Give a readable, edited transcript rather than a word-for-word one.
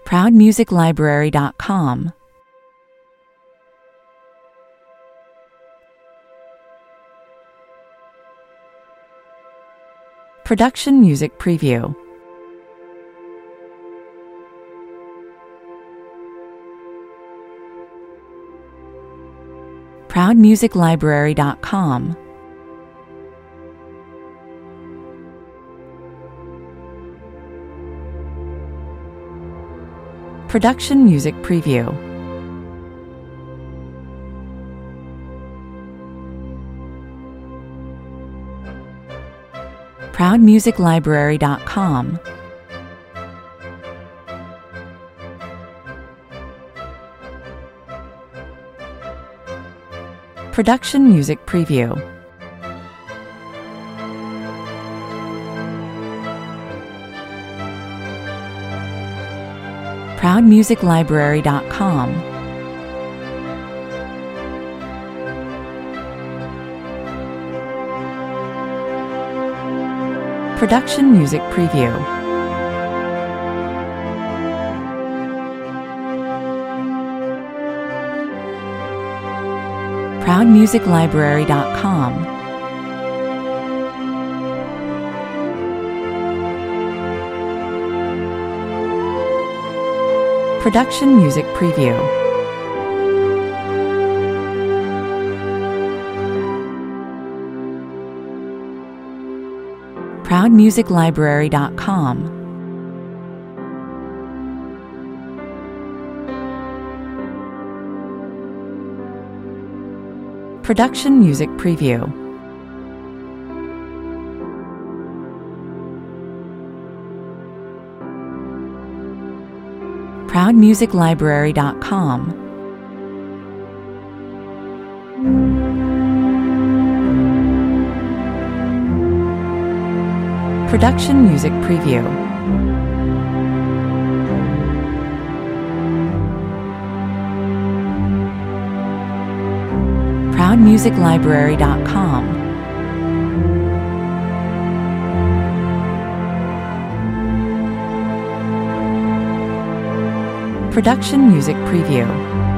ProudMusicLibrary.com. Production Music Preview. ProudMusicLibrary.com. Production Music Preview. ProudMusicLibrary.com. Production Music Preview. ProudMusicLibrary.com. Production Music Preview. ProudMusicLibrary.com. Production Music Preview. ProudMusicLibrary.com. Production Music Preview. ProudMusicLibrary.com. Production Music Preview. ProudMusicLibrary.com. Production Music Preview.